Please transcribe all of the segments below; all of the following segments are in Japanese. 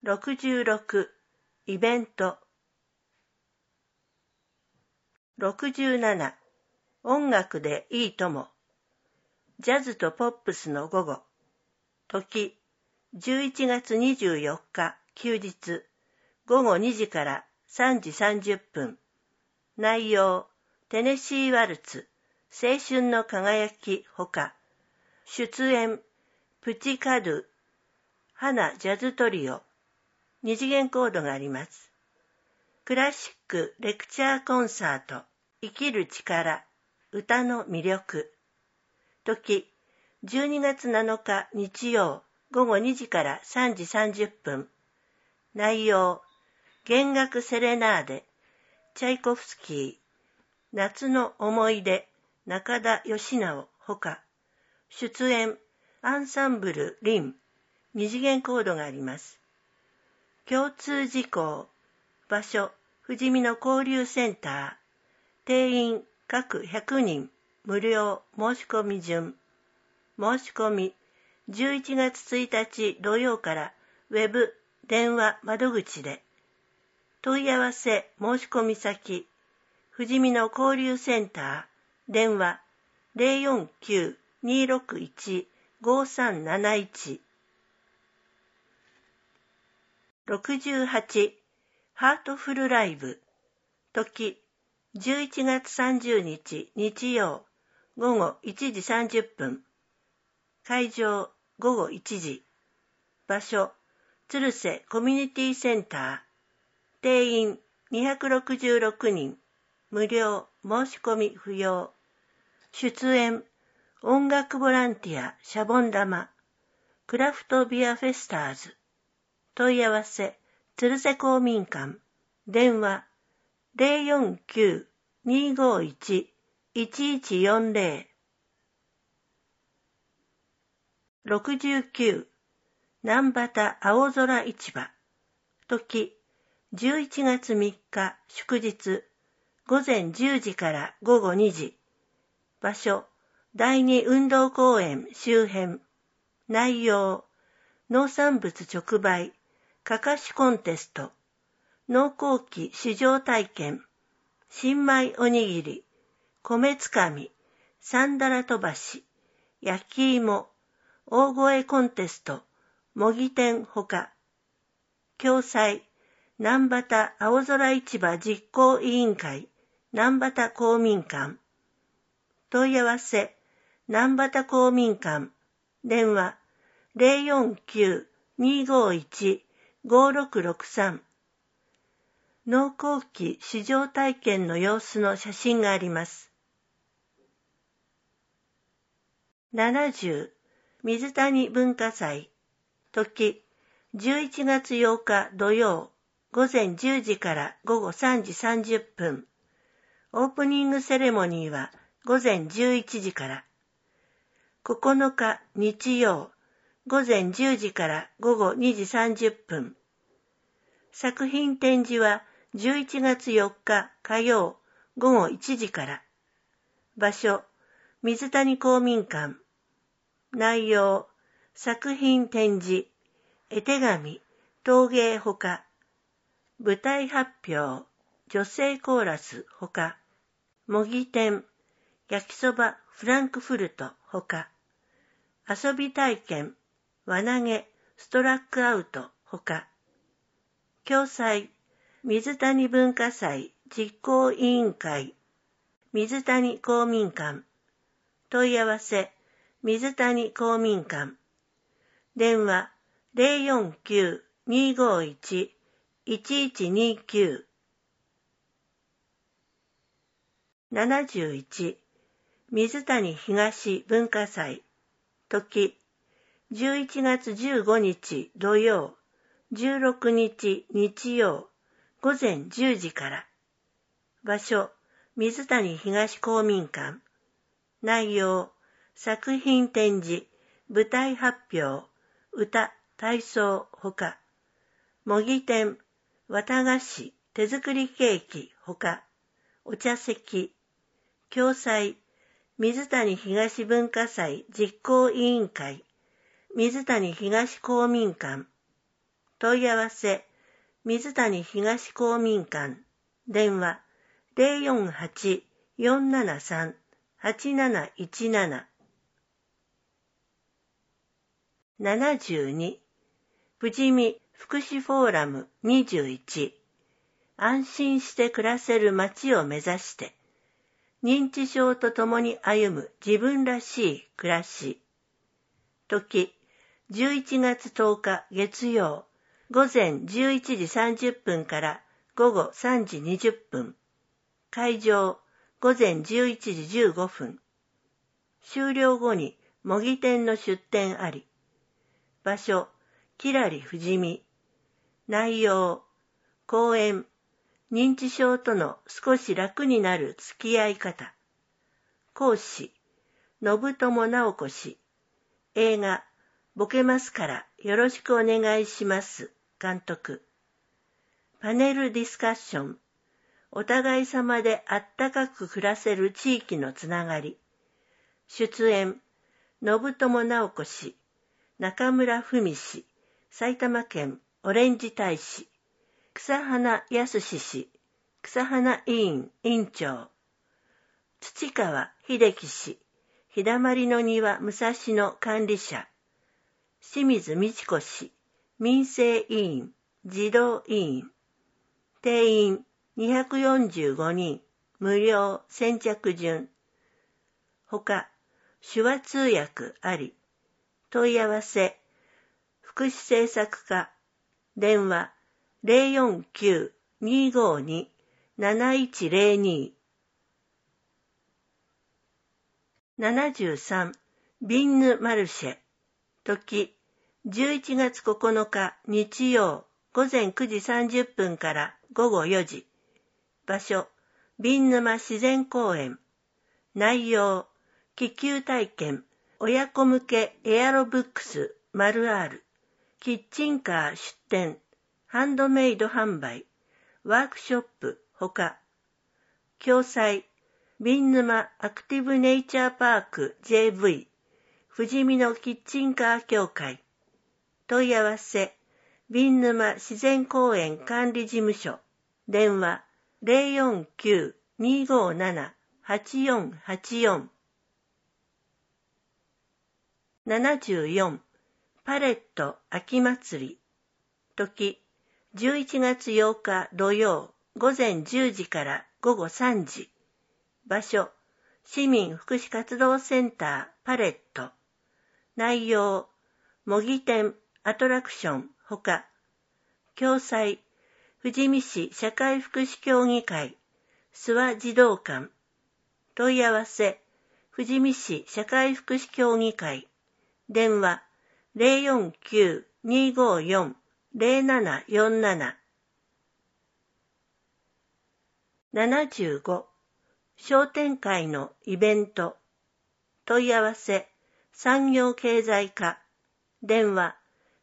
66イベント。67音楽でいいとも。ジャズとポップスの午後。時11月24日休日午後2時から3時30分。内容テネシーワルツ青春の輝きほか。出演プチカドゥ花ジャズトリオ。二次元コードがあります。クラシックレクチャーコンサート生きる力歌の魅力。時12月7日日曜午後2時から3時30分。内容弦楽セレナーデチャイコフスキー夏の思い出中田義直ほか。出演アンサンブルリン二次元コードがあります。共通事項場所富士見の交流センター。定員各100人無料申し込み順。申し込み11月1日土曜からウェブ電話窓口で。問い合わせ申し込み先富士見の交流センター電話 049-261-5371。68ハートフルライブ。時11月30日日曜午後1時30分。会場午後1時。場所鶴瀬コミュニティセンター。定員266人。無料申し込み不要。出演音楽ボランティアシャボン玉クラフトビアフェスターズ。問い合わせ鶴瀬公民館電話 049-251-1140。69南畑青空市場。時11月3日祝日午前10時から午後2時。場所第二運動公園周辺。内容農産物直売かかしコンテスト農耕機試乗体験新米おにぎり米つかみサンダラ飛ばし焼き芋大声コンテスト模擬店ほか。共催南畑青空市場実行委員会南畑公民館。問い合わせ南畑公民館電話 049-251-5663。農耕機試乗体験の様子の写真があります。70水谷文化祭。時11月8日土曜午前10時から午後3時30分。オープニングセレモニーは午前11時から。9日日曜午前10時から午後2時30分。作品展示は11月4日火曜午後1時から。場所水谷公民館。内容作品展示絵手紙陶芸ほか。舞台発表女性コーラスほか。模擬店焼きそばフランクフルトほか。遊び体験輪投げストラックアウトほか。共催水谷文化祭実行委員会水谷公民館。問い合わせ水谷公民館電話 049-251-1129。71水谷東文化祭。時11月15日土曜16日日曜午前10時から。場所水谷東公民館。内容作品展示舞台発表歌体操ほか。模擬店綿菓子手作りケーキほか。お茶席。共催水谷東文化祭実行委員会水谷東公民館。 問い合わせ、水谷東公民館、電話、048-473-8717。72、富士見福祉フォーラム21、安心して暮らせる街を目指して、認知症と共に歩む自分らしい暮らし。時、11月10日月曜、午前11時30分から午後3時20分。会場、午前11時15分。終了後に模擬店の出店あり。場所、きらり富士見。内容、講演、認知症との少し楽になる付き合い方。講師、信友直子氏。映画、ボケますからよろしくお願いします。監督。パネルディスカッション。お互い様であったかく暮らせる地域のつながり。出演、信友直子氏、中村文氏、埼玉県オレンジ大使、草花康氏、草花委員委員長、土川秀樹氏、日だまりの庭武蔵野管理者、清水美智子氏、民生委員、児童委員、定員245人、無料先着順。ほか、手話通訳あり。問い合わせ、福祉政策課、電話049-252-7102。73、ビンヌマルシェ。時、11月9日日曜午前9時30分から午後4時。場所、ビンヌマ自然公園。内容、気球体験、親子向けエアロブックス ○R、キッチンカー出店、ハンドメイド販売、ワークショップほか。共催、ビンヌマアクティブネイチャーパーク JV、富士見のキッチンカー協会。問い合わせ、ビンヌマ自然公園管理事務所。電話049-257-8484。74、パレット秋祭り。時、11月8日土曜午前10時から午後3時。場所、市民福祉活動センターパレット。内容、模擬店、アトラクションほか。共催、富士見市社会福祉協議会、諏訪児童館。問い合わせ、富士見市社会福祉協議会。電話049-254-0747。75、商店会のイベント。問い合わせ、産業経済課。電話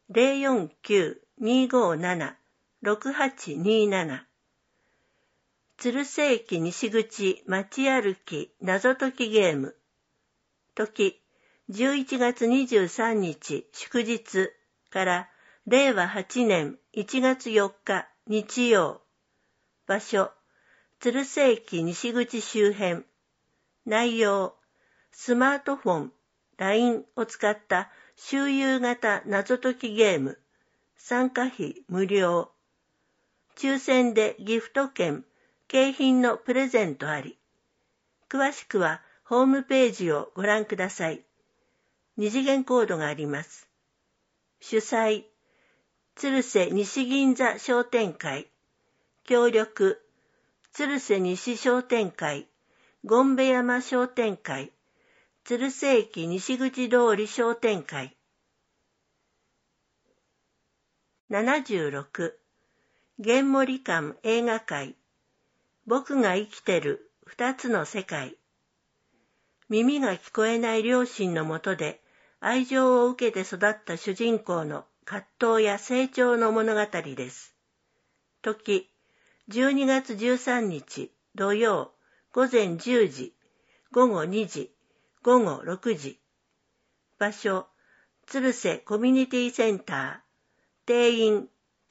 049-257-6827。鶴瀬駅西口街歩き謎解きゲーム。時、11月23日祝日から令和8年1月4日日曜。場所、鶴瀬駅西口周辺。内容、スマートフォン、LINE を使った周遊型謎解きゲーム。参加費無料。抽選でギフト券、景品のプレゼントあり。詳しくはホームページをご覧ください。二次元コードがあります。主催、鶴瀬西銀座商店会。協力、鶴瀬西商店会、権部山商店会、鶴瀬駅西口通り商店会。76、源森館映画会。僕が生きてる二つの世界。耳が聞こえない両親のもとで愛情を受けて育った主人公の葛藤や成長の物語です。時、12月13日土曜午前10時、午後2時、午後6時。場所、鶴瀬コミュニティセンター。定員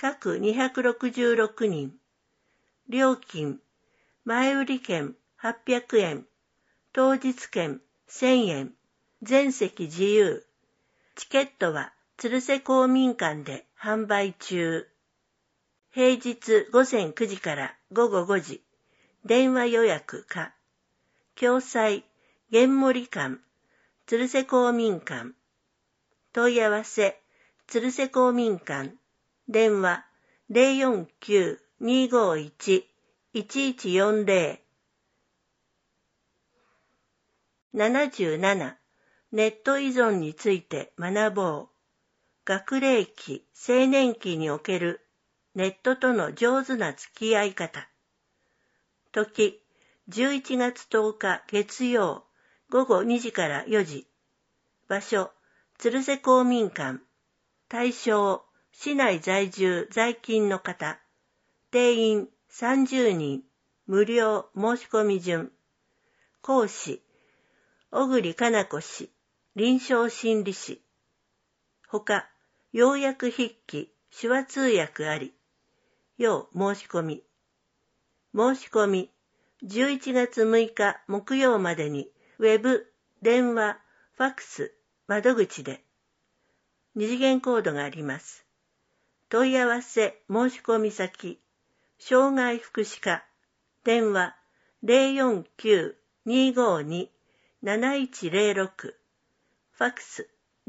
各266人。料金、前売券800円、当日券1000円、全席自由。チケットは鶴瀬公民館で販売中。平日午前9時から午後5時、電話予約可。共催、玄森館、鶴瀬公民館。問い合わせ、鶴瀬公民館。電話、049-251-1140。77. ネット依存について学ぼう。学齢期、青年期におけるネットとの上手な付き合い方。時、11月10日月曜、午後2時から4時。場所、鶴瀬公民館。対象、市内在住在勤の方。定員30人。無料申し込み順。講師、小栗かな子氏、臨床心理士。ほか、要約筆記、手話通訳あり。要申し込み。申し込み、11月6日木曜までに、ウェブ、電話、ファックス、窓口で。二次元コードがあります。問い合わせ申し込み先、障害福祉課、電話049-252-7106、ファックス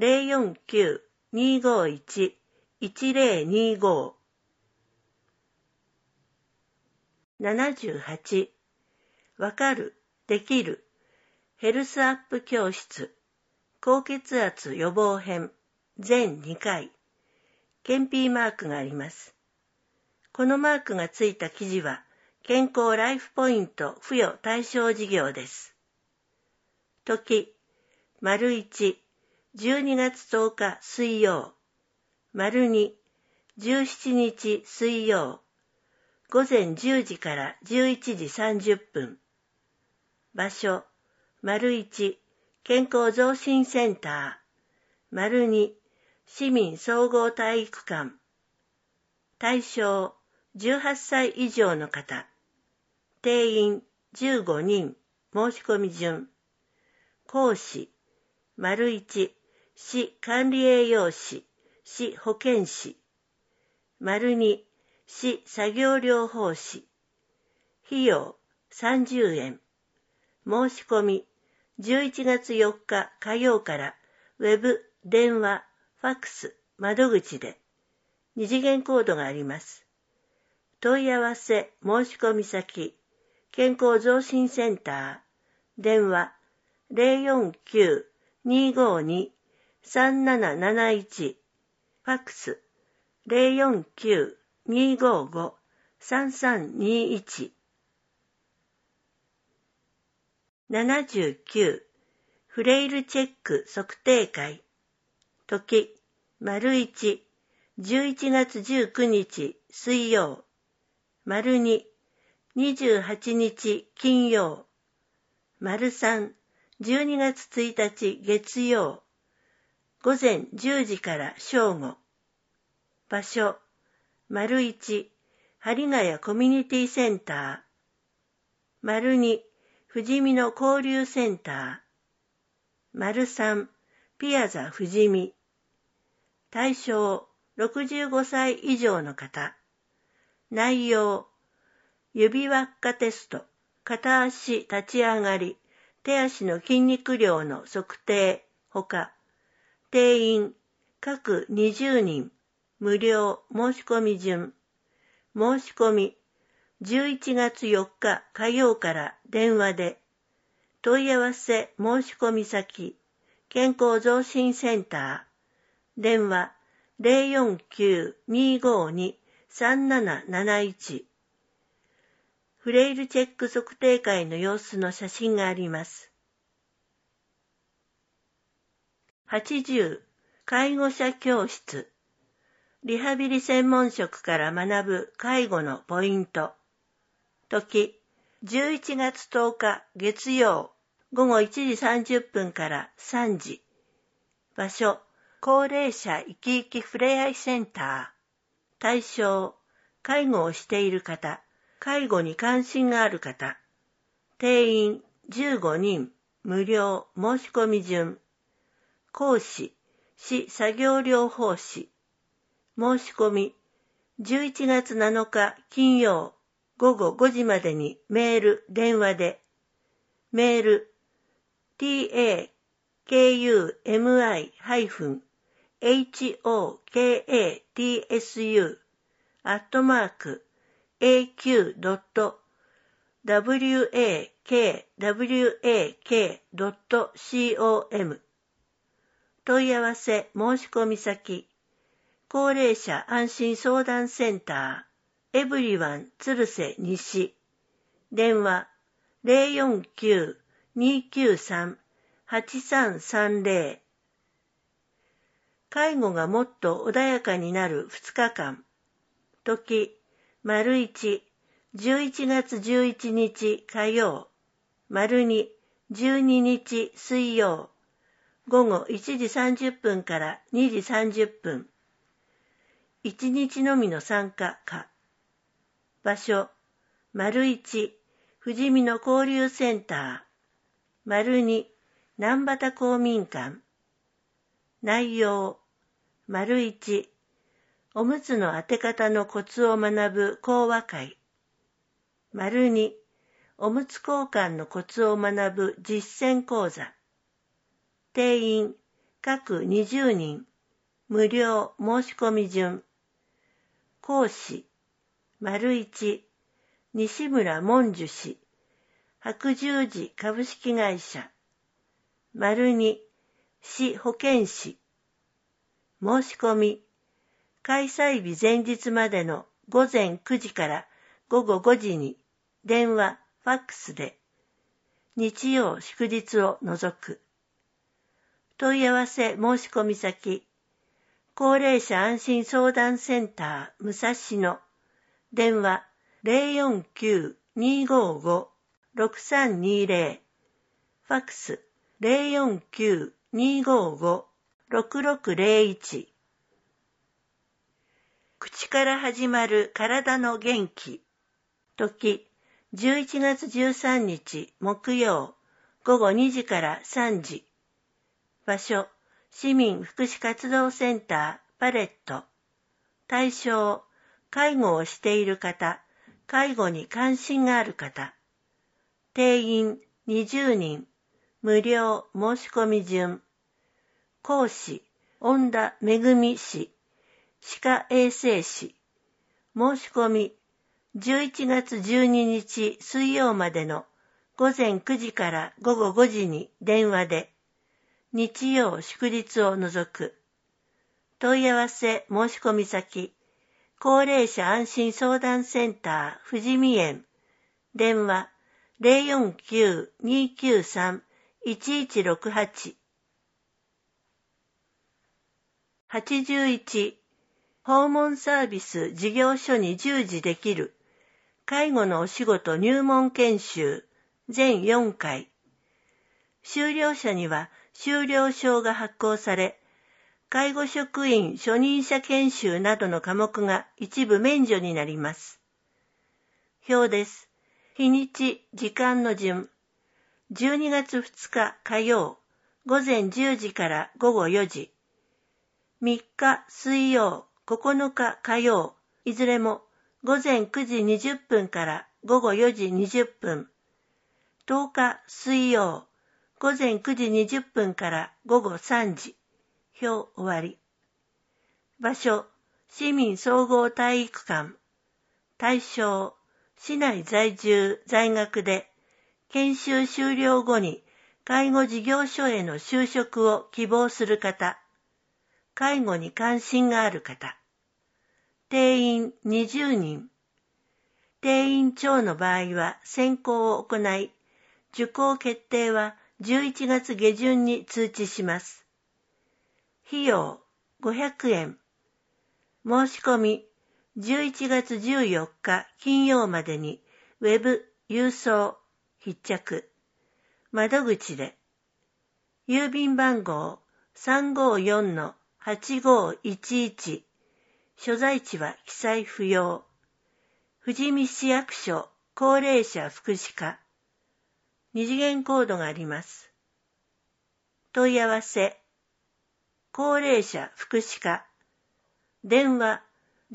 049-251-1025。78. わかる、できる、ヘルスアップ教室、高血圧予防編、全2回。ケンピーマークがあります。このマークがついた記事は、健康ライフポイント付与対象事業です。時、1、12月10日水曜、2、17日水曜、午前10時から11時30分。場所、1、健康増進センター、2、市民総合体育館。対象、18歳以上の方。定員、15人。申し込み順。講師、1、市管理栄養士、市保健師。2、市作業療法士。費用、30円。申し込み、11月4日火曜から、ウェブ、電話、ファックス、窓口で。二次元コードがあります。問い合わせ、申し込み先、健康増進センター、電話049-252-3771、ファックス049-255-3321。79. フレイルチェック測定会。時、1、11月19日水曜、2、28日金曜、3、12月1日月曜、午前10時から正午。場所、1、針ヶ谷コミュニティセンター、2、富士見の交流センター、3、ピアザ富士見。対象、65歳以上の方。内容、指輪っかテスト、片足立ち上がり、手足の筋肉量の測定、ほか、定員、各20人、無料申し込み順。申し込み、11月4日火曜から電話で。問い合わせ申し込み先、健康増進センター。電話049-252-3771。フレイルチェック測定会の様子の写真があります。80. 介護者教室。リハビリ専門職から学ぶ介護のポイント。時、11月10日月曜、午後1時30分から3時。場所、高齢者生き生きふれあいセンター。 対象、介護をしている方、介護に関心がある方。定員15人、無料、申し込み順。講師、市作業療法士。申し込み、11月7日金曜午後5時までにメール、電話で。メール、takahutsu-aq.wak.com 問い合わせ申し込み先、高齢者安心相談センター、エブリワン鶴瀬西、電話049-293-8330。介護がもっと穏やかになる2日間。時、1、11月11日火曜、2、12日水曜、午後1時30分から2時30分。1日のみの参加か。場所、1、富士見の交流センター。2、南畑公民館。内容、1、おむつの当て方のコツを学ぶ講話会。2、おむつ交換のコツを学ぶ実践講座。定員、各20人、無料申し込み順。講師、1、西村文殊氏、白十字株式会社。2、市保健師。申し込み、開催日前日までの午前9時から午後5時に電話、ファックスで、日曜祝日を除く。問い合わせ申し込み先、高齢者安心相談センター武蔵野、電話049-255-6320、ファックス049-255-6601。口から始まる体の元気。時、11月13日木曜午後2時から3時。場所、市民福祉活動センターパレット。対象、介護をしている方、介護に関心がある方。定員20人、無料申し込み順。講師、恩田めぐみ氏、歯科衛生士。申し込み、11月12日水曜までの午前9時から午後5時に電話で、日曜祝日を除く。問い合わせ申し込み先、高齢者安心相談センター富士見園、電話049-293-1168。81、訪問サービス事業所に従事できる介護のお仕事入門研修全4回。修了者には修了証が発行され、介護職員初任者研修などの科目が一部免除になります。表です。日にち、時間の順。12月2日火曜、午前10時から午後4時。3日水曜、9日火曜、いずれも午前9時20分から午後4時20分。10日水曜、午前9時20分から午後3時。表終わり。場所、市民総合体育館。対象、市内在住在学で、研修終了後に介護事業所への就職を希望する方。介護に関心がある方。定員20人。定員超の場合は選考を行い、受講決定は11月下旬に通知します。費用500円。申し込み11月14日金曜までにウェブ、郵送、必着。窓口で。郵便番号 354-8511 所在地は記載不要。富士見市役所高齢者福祉課。二次元コードがあります。問い合わせ。高齢者福祉課。電話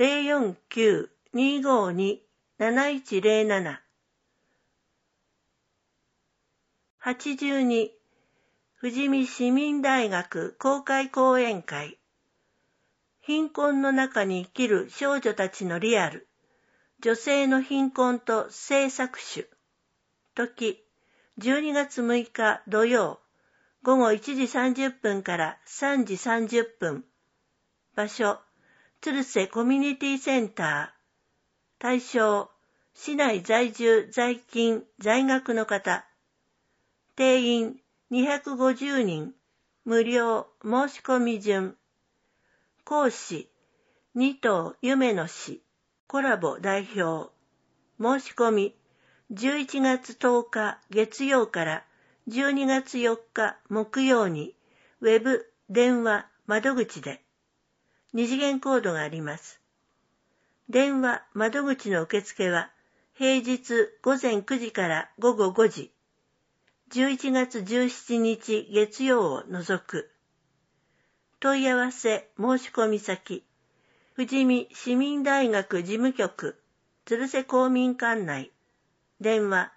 049-252-7107。82富士見市民大学公開講演会。貧困の中に生きる少女たちのリアル。女性の貧困と性搾取。時、12月6日土曜、午後1時30分から3時30分。場所、鶴瀬コミュニティセンター。対象、市内在住在勤在学の方。定員250人。無料申し込み順。講師、二藤夢の氏、コラボ代表。申し込み、11月10日月曜から12月4日木曜に、ウェブ、電話、窓口で。二次元コードがあります。電話、窓口の受付は、平日午前9時から午後5時。11月17日月曜を除く。問い合わせ申し込み先。富士見市民大学事務局、鶴瀬公民館内。電話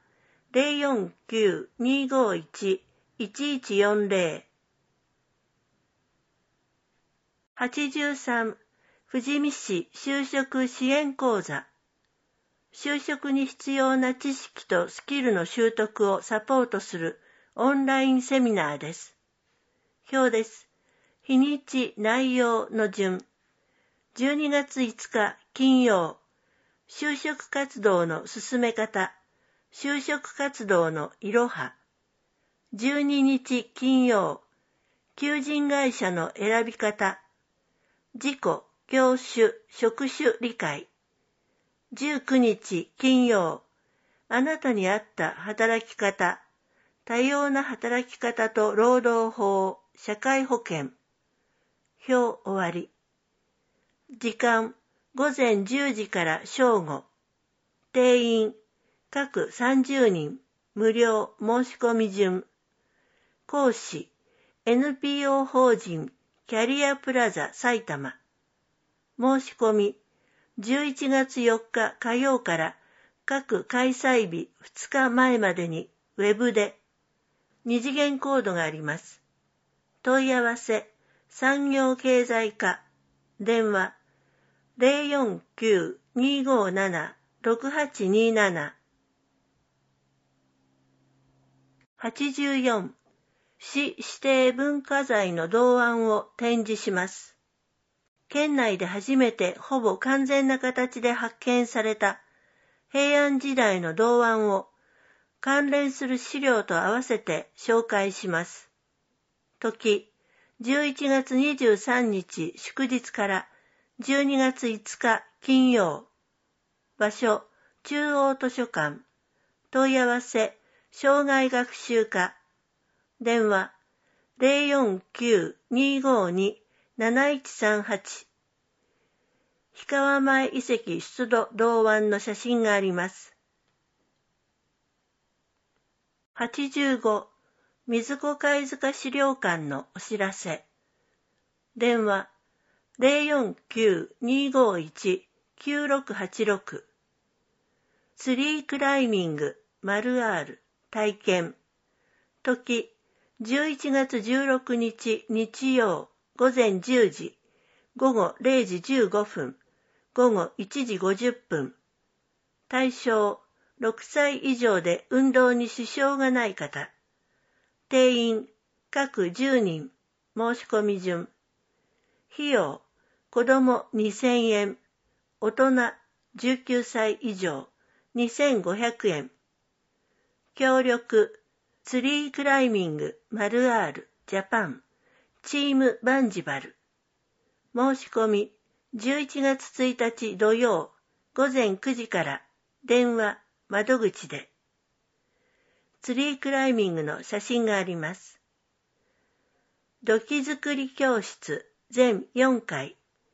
049-251-1140。83富士見市就職支援講座。就職に必要な知識とスキルの習得をサポートするオンラインセミナーです。表です。日にち内容の順。12月5日金曜。就職活動の進め方。就職活動のいろは。12日金曜。求人会社の選び方。自己、業種、職種理解。19日金曜。あなたに合った働き方。多様な働き方と労働法、社会保険。表終わり。時間、午前10時から正午。定員、各30人、無料申し込み順。講師、NPO 法人キャリアプラザ埼玉。申し込み、11月4日火曜から各開催日2日前までにウェブで。二次元コードがあります。問い合わせ、産業経済課。電話、049-257-6827。84市指定文化財の銅案を展示します。県内で初めてほぼ完全な形で発見された平安時代の銅案を関連する資料と合わせて紹介します。時、11月23日祝日から12月5日金曜。場所、中央図書館。問い合わせ、障害学習課。電話、049-252-7138。氷川前遺跡出土銅腕の写真があります。85水子貝塚資料館のお知らせ。電話 049-251-9686。ツリークライミング ○R 体験。時11月16日日曜午前10時、午後0時15分、午後1時50分。対象6歳以上で運動に支障がない方。定員各10人。申し込み順。費用子ども2000円。大人19歳以上2500円。協力ツリークライミング ○R ジャパンチームバンジバル。申し込み11月1日土曜午前9時から電話窓口で。ツリークライミングの写真があります。土器作り教室全4回。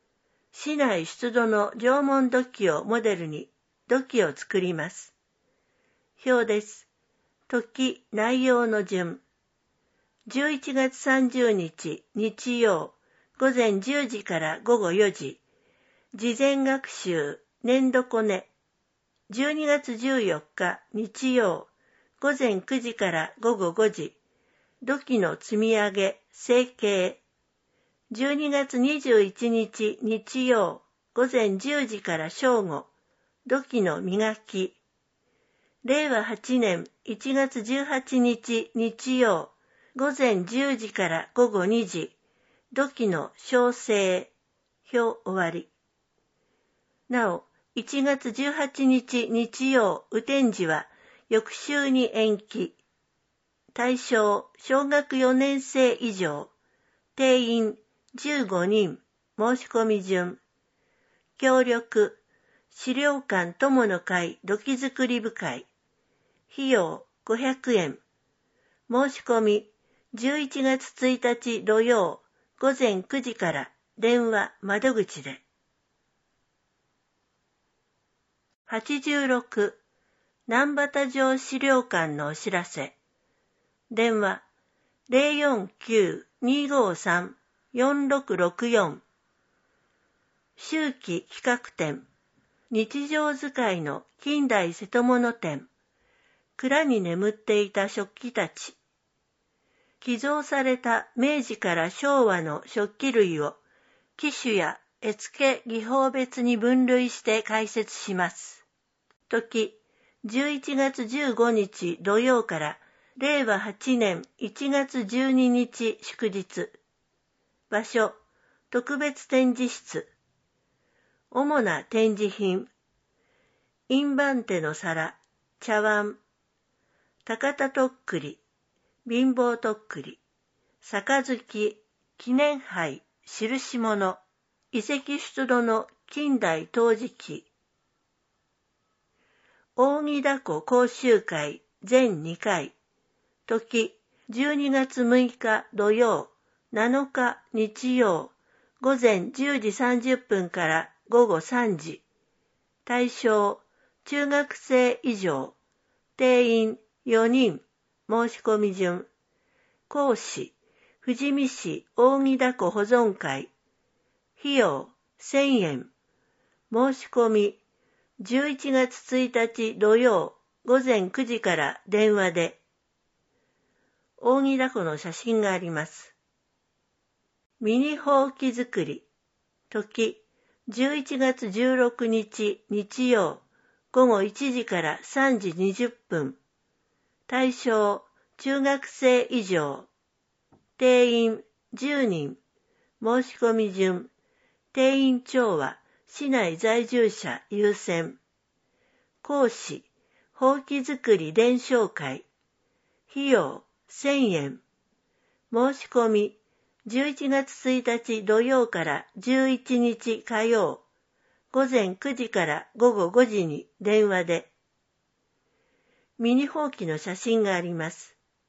市内出土の縄文土器をモデルに土器を作ります。表です。時、内容の順。11月30日日曜午前10時から午後4時。事前学習年度コネ。12月14日日曜午前9時から午後5時。土器の積み上げ、成形。12月21日日曜午前10時から正午。土器の磨き。令和8年1月18日日曜午前10時から午後2時。土器の焼成。表終わり。なお、1月18日日曜雨天時は翌週に延期。対象、小学4年生以上。定員、15人。申し込み順。協力、資料館友の会土器作り部会。費用、500円。申し込み、11月1日土曜午前9時から電話窓口で。86、南畑城資料館のお知らせ。電話、049-253-4664。秋季企画展、日常使いの近代瀬戸物展。蔵に眠っていた食器たち。寄贈された明治から昭和の食器類を機種や絵付け技法別に分類して解説します。時、11月15日土曜から令和8年1月12日祝日。場所、特別展示室。主な展示品。印番手の皿、茶碗。高田とっくり、貧乏とっくり、杯、記念杯、印物、遺跡出土の近代陶磁器。扇凧講習会全2回。時、12月6日土曜、7日日曜、午前10時30分から午後3時。対象、中学生以上。定員、4人。申し込み順。講師、富士見市扇凧保存会。費用、1000円。申し込み、11月1日土曜午前9時から電話で。扇凧の写真があります。ミニほうき作り。時、11月16日日曜午後1時から3時20分。対象、中学生以上。定員、10人。申し込み順。定員長は、市内在住者優先。講師、ほうき作り伝承会。費用、1000円。申し込み、11月1日土曜から11日火曜。午前9時から午後5時に電話で。ミニほうきの写真があります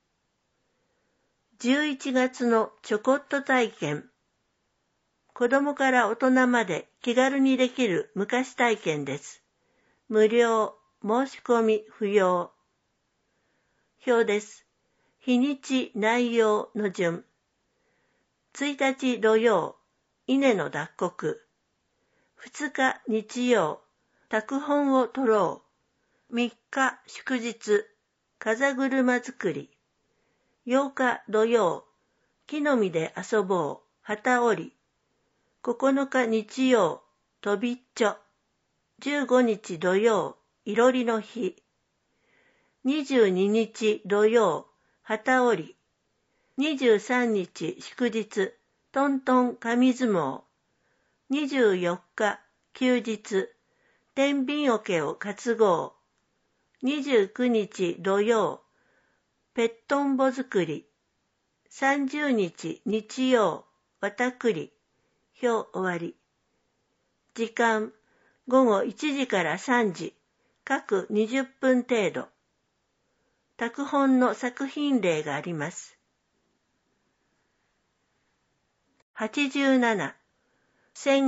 。11月のちょこっと体験。子供から大人まで気軽にできる昔体験です。無料、申し込み不要。表です。日にち内容の順。1日土曜、稲の脱穀。2日日曜、拓本を取ろう。3日祝日、風車作り。8日土曜、木の実で遊ぼう、旗織り。9日日曜、とびっちょ。15日土曜、いろりの日。22日土曜、旗織り。23日祝日、トントン紙相撲。24日休日、天秤桶を担ごう。29日土曜、ペットンボ作り。30日日曜、綿繰り。表終わり。時間、午後1時から3時、各20分程度。拓本の作品例があります。87、戦後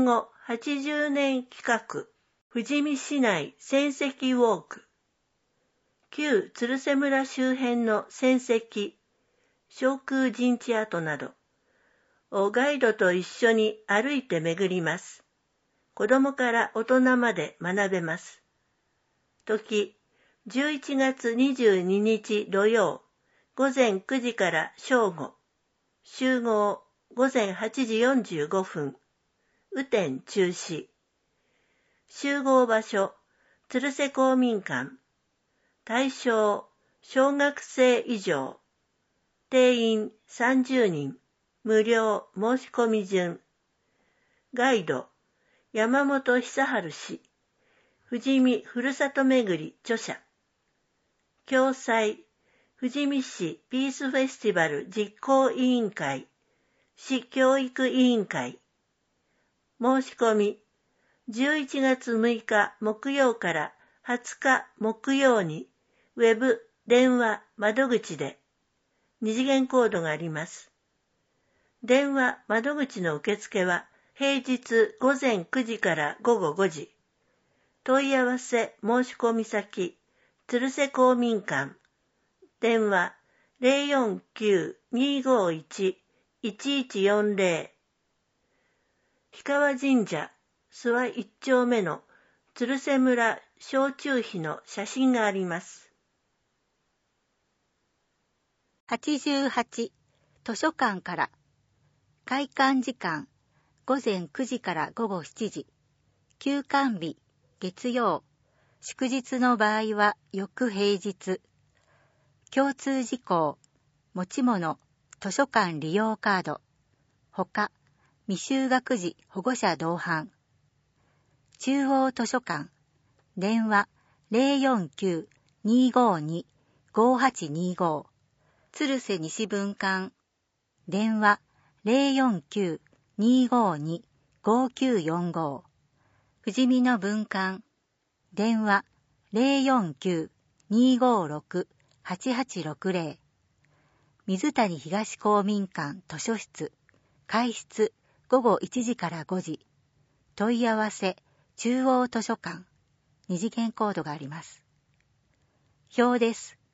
80年企画、富士見市内戦跡ウォーク。旧鶴瀬村周辺の戦跡、小空陣地跡などをガイドと一緒に歩いて巡ります。子供から大人まで学べます。時、11月22日土曜、午前9時から正午。集合、午前8時45分。雨天中止。集合場所、鶴瀬公民館。対象、小学生以上。定員30人。無料申し込み順。ガイド、山本久治氏。富士見ふるさとめぐり著者。共催、富士見市ピースフェスティバル実行委員会。市教育委員会。申し込み、11月6日木曜から20日木曜に、ウェブ、電話、窓口で、二次元コードがあります。電話、窓口の受付は、平日午前9時から午後5時。問い合わせ申し込み先、鶴瀬公民館。電話、049-251-1140。氷川神社、諏訪一丁目の鶴瀬村小中碑の写真があります。 88、図書館から。開館時間、午前9時から午後7時。休館日、月曜。祝日の場合は翌平日。共通事項、持ち物、図書館利用カード。ほか、未就学児保護者同伴。中央図書館。電話 049-252-5825。鶴瀬西分館。電話 049-252-5945。富士見の分館。電話 049-256-8860。水谷東公民館図書室。開室午後1時から5時。問い合わせ中央図書館。二次元コードがあります。表です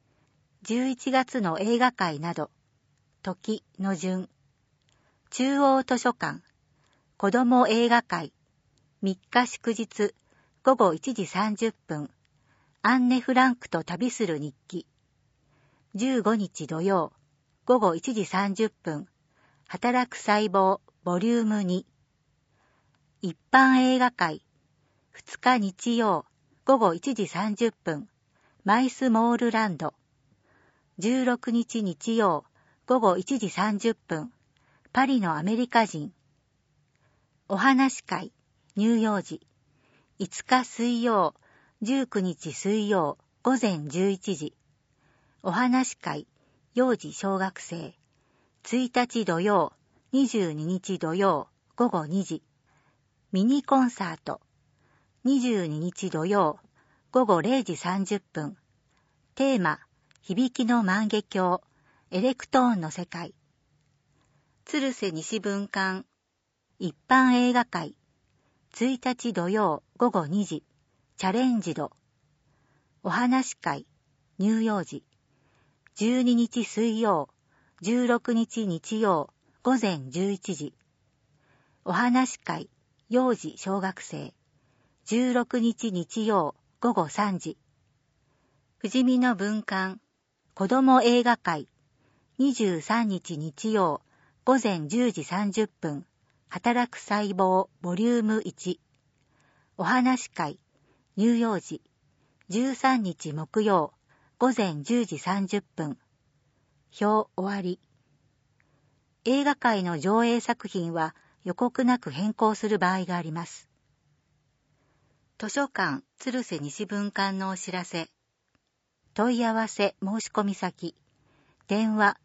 。11月の映画会など。時の順。中央図書館。子ども映画会。3日祝日。午後1時30分。アンネ・フランクと旅する日記。15日土曜。午後1時30分。働く細胞。ボリューム2。一般映画会。2日日曜。午後1時30分。マイスモールランド。16日日曜。午後1時30分。パリのアメリカ人。お話会。乳幼児。5日水曜。19日水曜。午前11時。お話会。幼児小学生。1日土曜。22日土曜。午後2時。ミニコンサート。22日土曜。午後0時30分。テーマ。響きの万華鏡。エレクトーンの世界。鶴瀬西分館。一般映画会。1日土曜午後2時。チャレンジド。お話会。乳幼児。12日水曜。16日日曜。午前11時。お話会。幼児小学生。16日日曜。午後3時。富士見の分館。子ども映画会。23日日曜。午前10時30分。働く細胞。ボリューム1。お話会。乳幼児。13日木曜。午前10時30分。表終わり。映画界の上映作品は予告なく変更する場合があります。図書館鶴瀬西分館のお知らせ。問い合わせ申し込み先。電話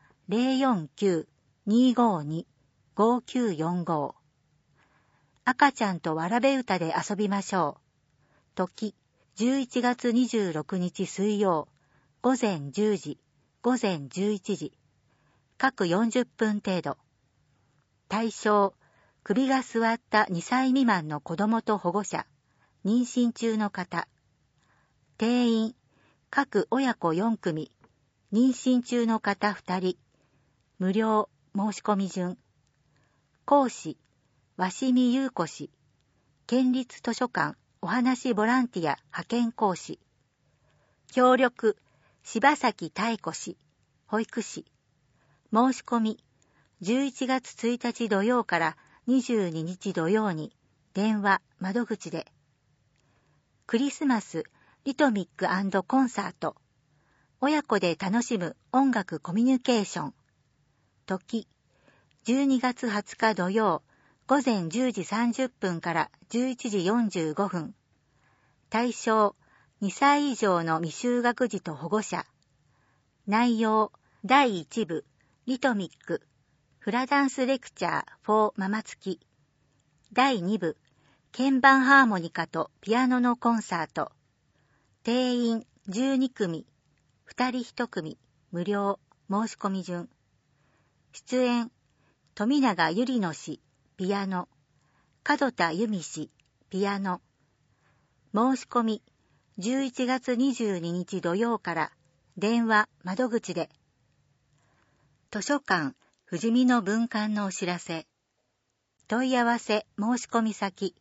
049-252-5945。赤ちゃんとわらべ歌で遊びましょう。時、11月26日水曜。午前10時、午前11時。各40分程度。対象、 首が座った2歳未満の子供と保護者、妊娠中の方、定員、各親子4組、妊娠中の方2人、無料、申し込み順。講師、鷲見優子氏、県立図書館お話ボランティア派遣講師。協力、柴崎妙子氏、保育士。申し込み、11月1日土曜から22日土曜に電話窓口で。クリスマスリトミック&コンサート。親子で楽しむ音楽コミュニケーション。時、12月20日土曜午前10時30分から11時45分。対象、2歳以上の未就学児と保護者。内容、第1部、リトミック、フラダンスレクチャー4ママ付き。第2部、鍵盤ハーモニカとピアノのコンサート。定員12組、2人1組、無料、申し込み順。出演、富永ゆりの氏、ピアノ。門田由美氏、ピアノ。申し込み、11月22日土曜から電話窓口で。図書館ふじみの分館のお知らせ。問い合わせ申し込み先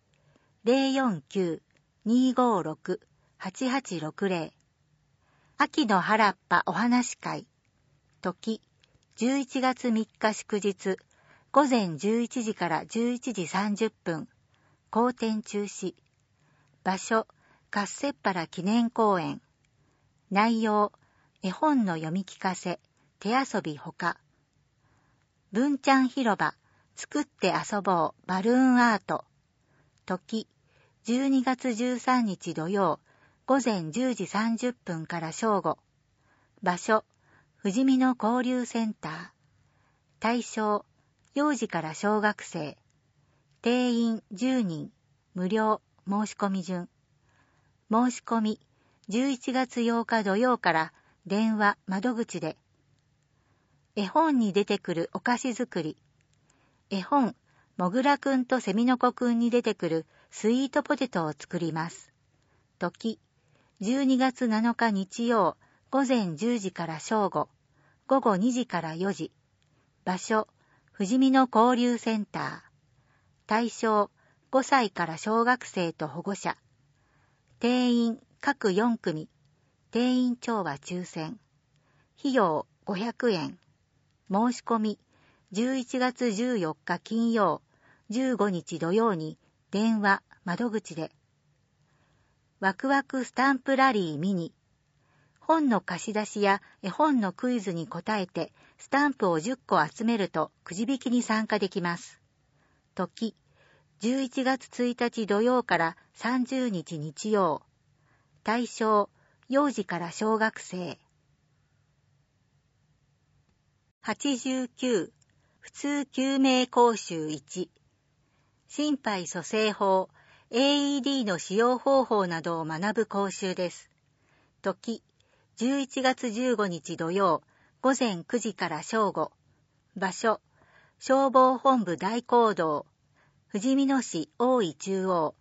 049-256-8860。秋の原っぱお話会。時、11月3日祝日午前11時から11時30分。公展中止。場所、カッセッパラ記念公園。内容、絵本の読み聞かせ、手遊びほか。文ちゃん広場、作って遊ぼうバルーンアート。時、12月13日土曜、午前10時30分から正午。場所、ふじみの交流センター。対象、幼児から小学生。定員10人、無料、申し込み順。申し込み、11月8日土曜から電話窓口で。絵本に出てくるお菓子作り。絵本、もぐらくんとセミの子くんに出てくるスイートポテトを作ります。時、12月7日日曜、午前10時から正午、午後2時から4時。場所、ふじみの交流センター。対象、5歳から小学生と保護者。定員各4組。定員長は抽選。費用500円。申し込み、11月14日金曜、15日土曜に電話窓口で。ワクワクスタンプラリーミニ。本の貸し出しや絵本のクイズに答えてスタンプを10個集めるとくじ引きに参加できます。時、11月1日土曜から30日日曜。対象、幼児から小学生。89、普通救命講習1。心肺蘇生法、AED の使用方法などを学ぶ講習です。時、11月15日土曜、午前9時から正午。場所、消防本部大講堂。ふじみ野市大井中央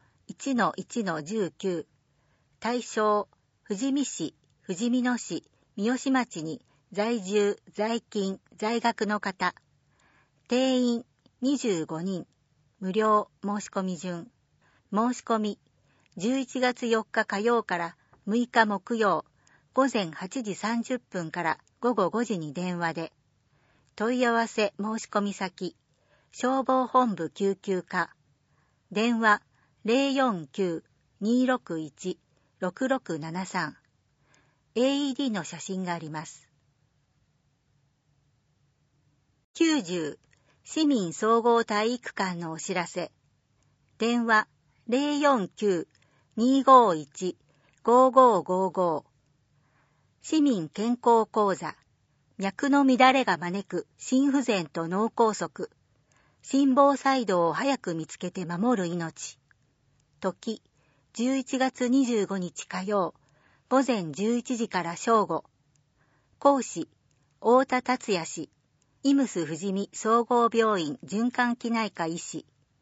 1-1-19。対象、富士見市、ふじみ野市、三芳町に在住、在勤、在学の方。定員25人。無料申し込み順。申し込み、11月4日火曜から6日木曜、午前8時30分から午後5時に電話で。問い合わせ申し込み先、消防本部救急課。電話049-261-6673。AED の写真があります。90、市民総合体育館のお知らせ。電話049-251-5555。市民健康講座。脈の乱れが招く心不全と脳梗塞。心房細動を早く見つけて守る命。時、11月25日火曜、午前11時から正午。講師、太田達也氏、イムス富士見総合病院循環器内科医師。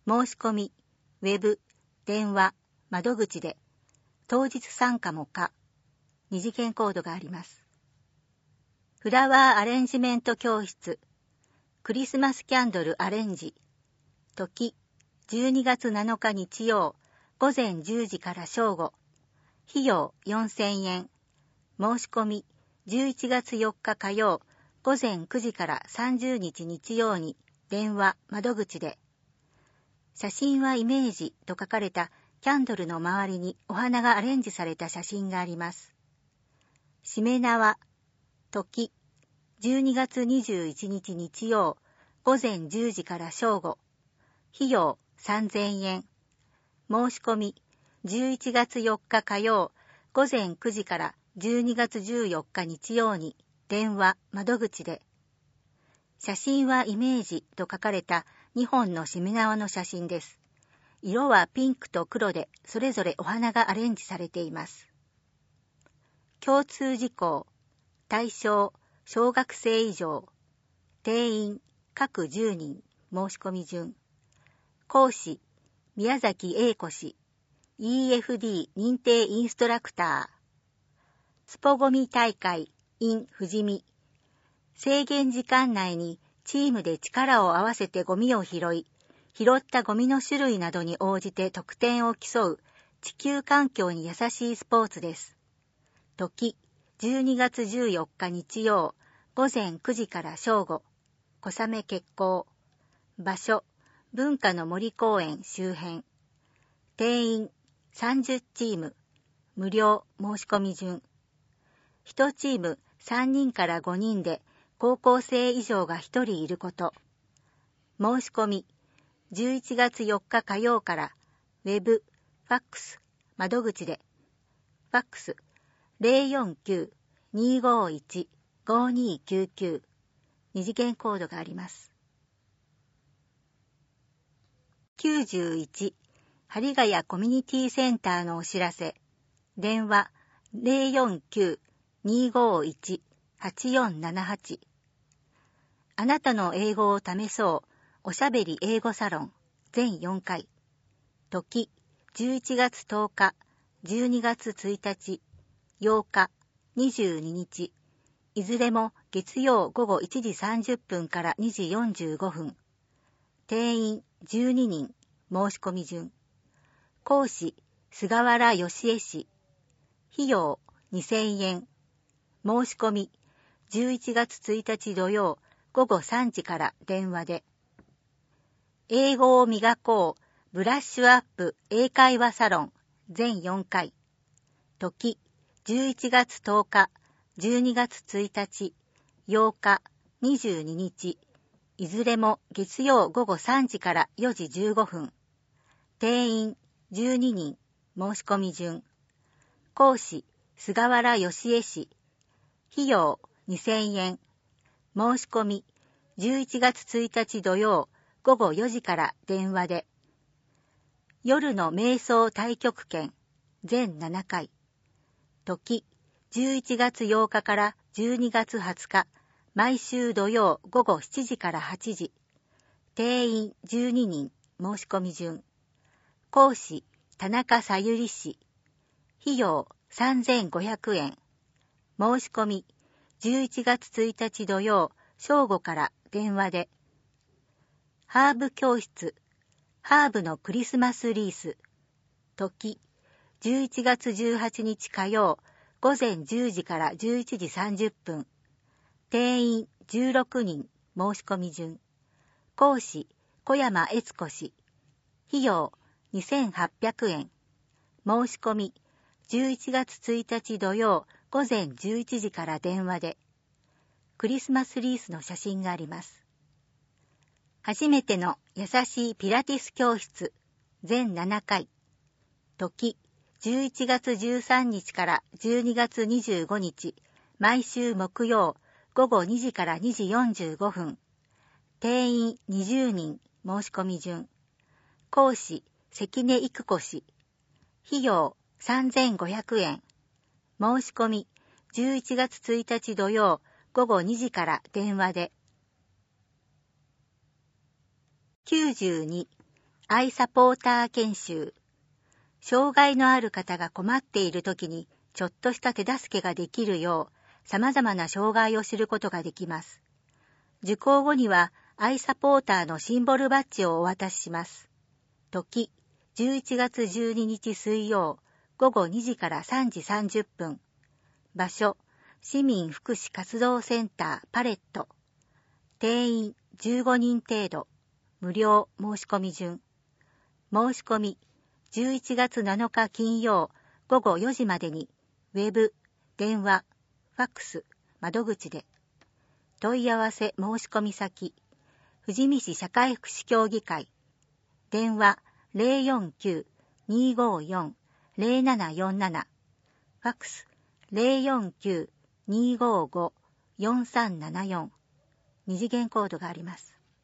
申し込み、ウェブ、電話、窓口で、当日参加も可、二次元コードがあります。フラワーアレンジメント教室、クリスマスキャンドルアレンジ、時、12月7日日曜、午前10時から正午、費用4000円、申し込み、11月4日火曜、午前9時から30日日曜に電話、窓口で、写真はイメージと書かれたキャンドルの周りにお花がアレンジされた写真があります。しめ縄、時、12月21日日曜、午前10時から正午、費用3000円、申し込み、11月4日火曜、午前9時から12月14日日曜に電話、窓口で、写真はイメージと書かれた2本のしめ縄の写真です。色はピンクと黒でそれぞれお花がアレンジされています。共通事項、対象、小学生以上、定員、各10人、申し込み順、講師、宮崎英子氏、EFD 認定インストラクター、スポゴミ大会 in 富士見、制限時間内にチームで力を合わせてゴミを拾ったゴミの種類などに応じて得点を競う地球環境に優しいスポーツです。時、12月14日日曜、午前9時から正午、小雨決行。場所、文化の森公園周辺。定員、30チーム。無料申し込み順。1チーム3人から5人で、高校生以上が1人いること。申し込み、11月4日火曜から、ウェブ、ファックス、窓口で、ファックス、049-251-5299、二次元コードがあります。91、針ヶ谷コミュニティセンターのお知らせ。電話、049-251-8478。あなたの英語を試そう。おしゃべり英語サロン。全4回。時、11月10日、12月1日、8日、22日。いずれも月曜午後1時30分から2時45分。定員12人。申し込み順。講師、菅原義恵氏。費用2000円。申し込み、11月1日土曜午後3時から電話で。英語を磨こう、ブラッシュアップ英会話サロン、全4回。時、11月10日、12月1日、8日、22日。いずれも月曜午後3時から4時15分。定員12人。申し込み順。講師、菅原義恵氏。費用2000円。申し込み、11月1日土曜午後4時から電話で。夜の瞑想太極拳、全7回。時、11月8日から12月20日、毎週土曜午後7時から8時。定員12人。申し込み順。講師、田中さゆり氏。費用3500円。申し込み、11月1日土曜正午から電話で。ハーブ教室、ハーブのクリスマスリース。時、11月18日火曜、午前10時から11時30分。定員16人。申し込み順。講師、小山悦子氏。費用2800円。申し込み、11月1日土曜午前11時から電話で。クリスマスリースの写真があります。初めての優しいピラティス教室、全7回。時、11月13日から12月25日、毎週木曜、午後2時から2時45分。定員20人。申し込み順。講師、関根育子氏。費用3500円。申し込み、11月1日土曜午後2時から電話で。92、 アイサポーター研修。障害のある方が困っているときにちょっとした手助けができるよう様々な障害を知ることができます。受講後にはアイサポーターのシンボルバッジをお渡しします。時、11月12日水曜午後2時から3時30分。場所、市民福祉活動センターパレット。定員15人程度。無料申し込み順。申し込み、11月7日金曜午後4時までに、ウェブ、電話、ファックス、窓口で。問い合わせ申し込み先、富士見市社会福祉協議会。電話 049-254-0747。ファックス 049-255-4374。二次元コードがあります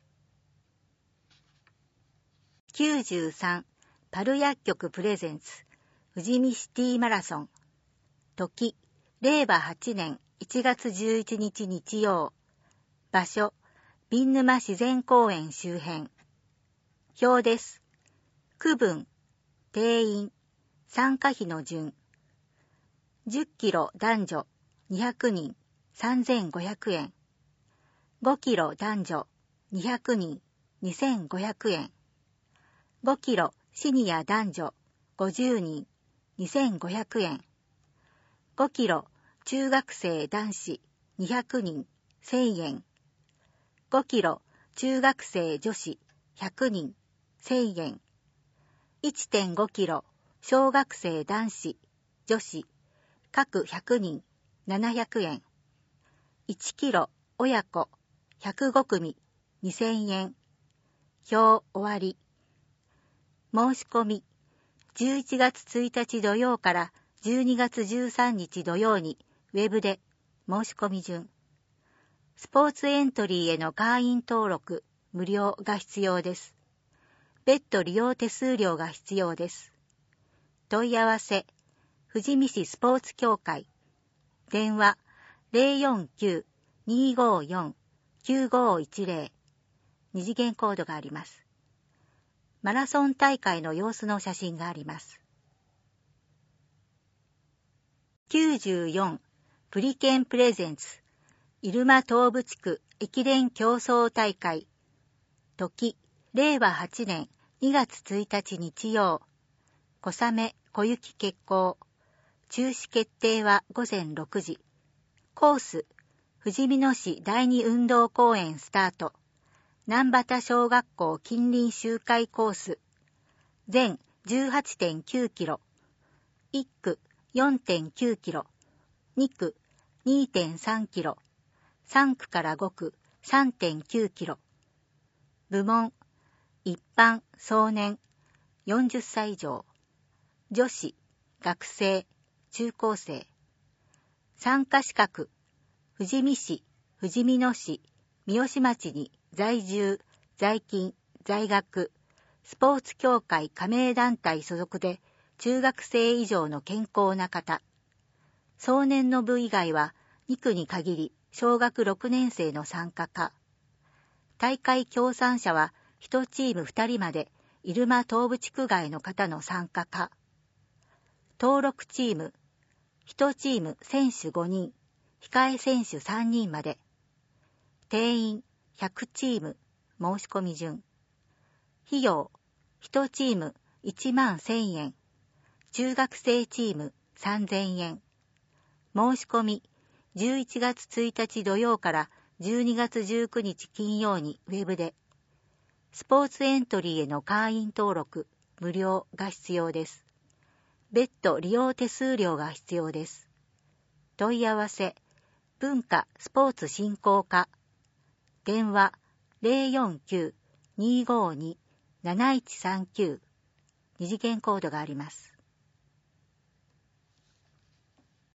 。93パル薬局プレゼンツ富士見シティマラソン。時、令和8年1月11日日曜。場所、ビン沼自然公園周辺。表です。区分、定員、参加費の順。10キロ男女200人3500円。5キロ男女200人2500円。5キロシニア男女50人2500円。5キロ中学生男子200人1000円。5キロ中学生女子100人1000円。1.5 キロ小学生男子女子各100人700円。1キロ親子105組2000円。表終わり。申し込み、11月1日土曜から12月13日土曜にウェブで申し込み順。スポーツエントリーへの会員登録無料が必要です。別途利用手数料が必要です。問い合わせ、富士見市スポーツ協会。電話 049-254-9510。二次元コードがあります。マラソン大会の様子の写真があります。94プリケンプレゼンツ入間東部地区駅伝競争大会。時、令和8年2月1日日曜。小雨小雪決行。中止決定は午前6時。コース、富士見野市第二運動公園スタート。南畑小学校近隣周回コース。全 18.9 キロ。1区 4.9 キロ。2区 2.3 キロ。3区から5区 3.9 キロ。部門、一般、壮年、40歳以上。女子、学生、中高生。参加資格、富士見市、富士見野市、三好町に在住、在勤、在学、スポーツ協会加盟団体所属で中学生以上の健康な方。壮年の部以外は2区に限り小学6年生の参加か。大会協賛者は1チーム2人まで入間東部地区外の方の参加か。登録チーム、1チーム選手5人、控え選手3人まで。定員100チーム、申し込み順。費用、1チーム1万1000円。中学生チーム3000円。申し込み、11月1日土曜から12月19日金曜にウェブで。スポーツエントリーへの会員登録、無料が必要です。別途利用手数料が必要です。問い合わせ、文化スポーツ振興課。電話 049-252-7139。二次元コードがあります。